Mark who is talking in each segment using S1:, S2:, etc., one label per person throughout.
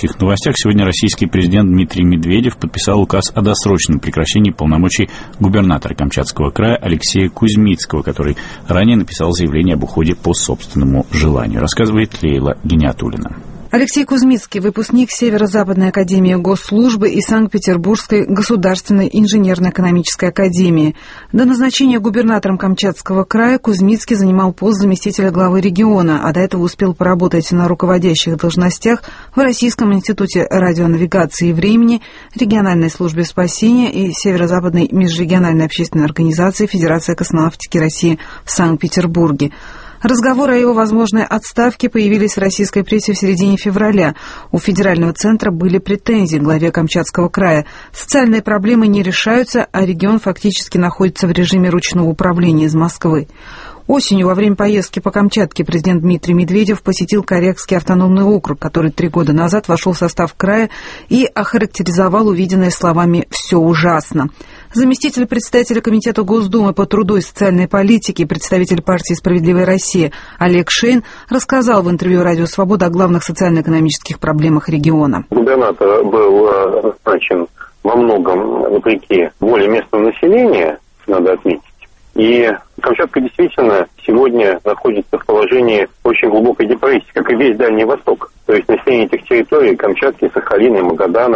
S1: экономических новостях. Сегодня российский президент Дмитрий Медведев подписал указ о досрочном прекращении полномочий губернатора Камчатского края Алексея Кузьмицкого, который ранее написал заявление об уходе по собственному желанию. Рассказывает Лейла Гиниатуллина.
S2: Алексей Кузьмицкий – выпускник Северо-Западной академии госслужбы и Санкт-Петербургской государственной инженерно-экономической академии. До назначения губернатором Камчатского края Кузьмицкий занимал пост заместителя главы региона, а до этого успел поработать на руководящих должностях в Российском институте радионавигации и времени, Региональной службе спасения и Северо-Западной межрегиональной общественной организации Федерация космонавтики России в Санкт-Петербурге. Разговоры о его возможной отставке появились в российской прессе в середине февраля. У федерального центра были претензии к главе Камчатского края. Социальные проблемы не решаются, а регион фактически находится в режиме ручного управления из Москвы. Осенью, во время поездки по Камчатке, президент Дмитрий Медведев посетил Корякский автономный округ, который 3 года назад вошел в состав края и охарактеризовал увиденное словами «все ужасно». Заместитель председателя Комитета Госдумы по труду и социальной политике, представитель партии «Справедливая Россия» Олег Шейн рассказал в интервью «Радио Свобода» о главных социально-экономических проблемах региона.
S3: Губернатор был назначен во многом вопреки воле местного населения, надо отметить. И Камчатка действительно сегодня находится в положении очень глубокой депрессии, как и весь Дальний Восток. То есть население этих территорий, Камчатки, Сахалина и Магадана,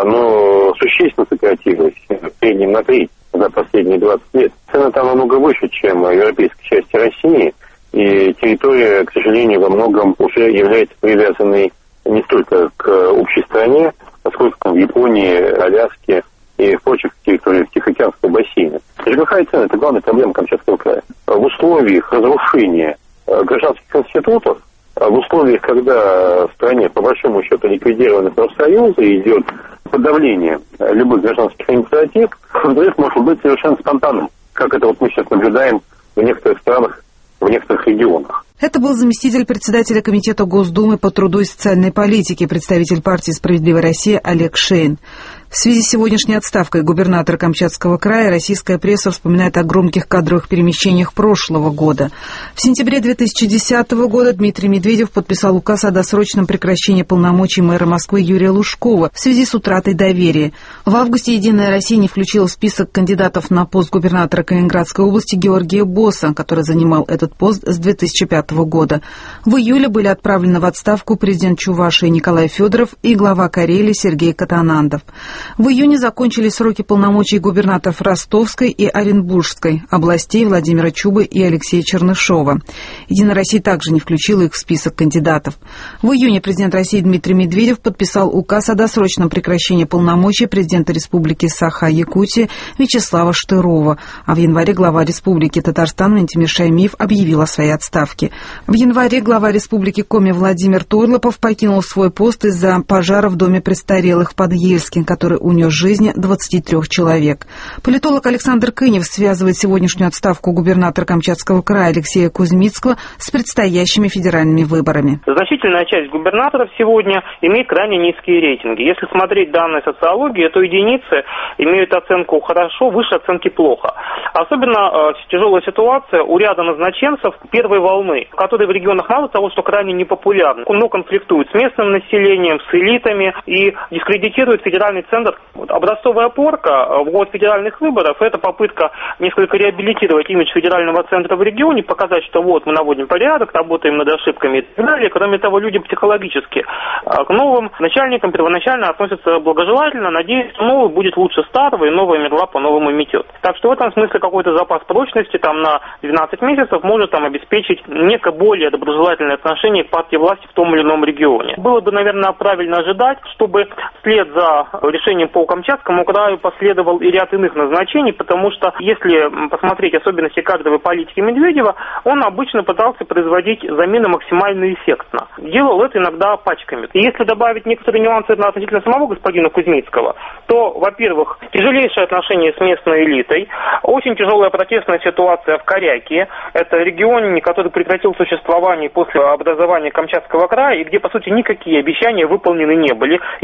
S3: оно существенно сократилось в среднем на треть за последние 20 лет. Цена там намного выше, чем в европейской части России, и территория, к сожалению, во многом уже является привязанной не столько к общей стране, поскольку в Японии, Аляске и в прочих территориях Тихоокеанского бассейна. ЖКХ и цены – это главная проблема Камчатского края. В условиях разрушения гражданских институтов, в условиях, когда в стране, по большому счету, ликвидированы профсоюзы и идет подавление любых гражданских инициатив, взрыв может быть совершенно спонтанным, как это вот мы сейчас наблюдаем в некоторых странах, в некоторых регионах.
S2: Это был заместитель председателя Комитета Госдумы по труду и социальной политике, представитель партии «Справедливая Россия» Олег Шейн. В связи с сегодняшней отставкой губернатора Камчатского края российская пресса вспоминает о громких кадровых перемещениях прошлого года. В сентябре 2010 года Дмитрий Медведев подписал указ о досрочном прекращении полномочий мэра Москвы Юрия Лужкова в связи с утратой доверия. В августе «Единая Россия» не включила в список кандидатов на пост губернатора Калининградской области Георгия Босса, который занимал этот пост с 2005 года. В июле были отправлены в отставку президент Чувашии Николай Федоров и глава Карелии Сергей Катанандов. В июне закончились сроки полномочий губернаторов Ростовской и Оренбургской областей Владимира Чубы и Алексея Чернышова. «Единая Россия» также не включила их в список кандидатов. В июне президент России Дмитрий Медведев подписал указ о досрочном прекращении полномочий президента Республики Саха-Якутия Вячеслава Штырова, а в январе глава Республики Татарстан Ментимир Шаймиев объявил о своей отставке. В январе глава Республики Коми Владимир Торлопов покинул свой пост из-за пожара в доме престарелых под Ельским, который унес жизни 23 человек. Политолог Александр Кынев связывает сегодняшнюю отставку губернатора Камчатского края Алексея Кузьмицкого с предстоящими федеральными выборами.
S4: Значительная часть губернаторов сегодня имеет крайне низкие рейтинги. Если смотреть данные социологии, то единицы имеют оценку хорошо, выше оценки плохо. Особенно тяжелая ситуация у ряда назначенцев первой волны, которые в регионах мало того, что крайне непопулярны, но конфликтуют с местным населением, с элитами и дискредитируют федеральный центр. Образцовая опорка в год федеральных выборов – это попытка несколько реабилитировать имидж федерального центра в регионе, показать, что вот мы наводим порядок, работаем над ошибками и так далее. Кроме того, люди психологически к новым начальникам первоначально относятся благожелательно, надеясь, что новый будет лучше старого и новая мергла по-новому метет. Так что в этом смысле какой-то запас прочности там на 12 месяцев может там обеспечить некое более доброжелательное отношение к партии власти в том или ином регионе. Было бы, наверное, правильно ожидать, чтобы вслед за решением по Камчатскому краю последовал и ряд иных назначений, потому что если посмотреть особенности кадровой политики Медведева, он обычно пытался производить замены максимально эффектно. Делал это иногда пачками. И если добавить некоторые нюансы относительно самого господина Кузьмицкого, то, во-первых, тяжелейшие отношения с местной элитой, очень тяжелая протестная ситуация в Коряке, это регион, который прекратил существование после образования Камчатского края, и где, по сути, никакие обещания выполнены не были. Есть крайне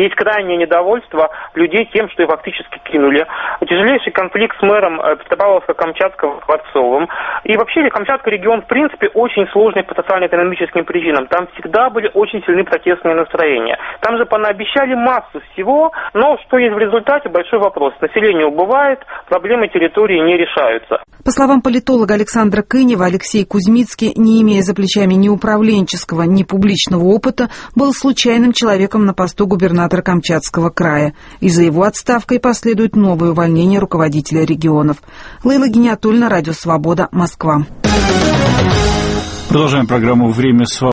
S4: крайнее недовольство людей тем, что их фактически кинули. Тяжелейший конфликт с мэром Петропавловска-Камчатского Скворцовым. И вообще Камчатский регион, в принципе, очень сложный по социально-экономическим причинам. Там всегда были очень сильны протестные настроения. Там же понаобещали массу всего, но что есть в результате, большой вопрос. Население убывает, проблемы территории не решаются.
S2: По словам политолога Александра Кынева, Алексей Кузьмицкий, не имея за плечами ни управленческого, ни публичного опыта, был случайным человеком на посту губернатора Камчатского края. И за его отставкой последует новое увольнение руководителя регионов. Лейла Гиниатульна, Радио Свобода, Москва.
S1: Продолжаем программу «Время свободы».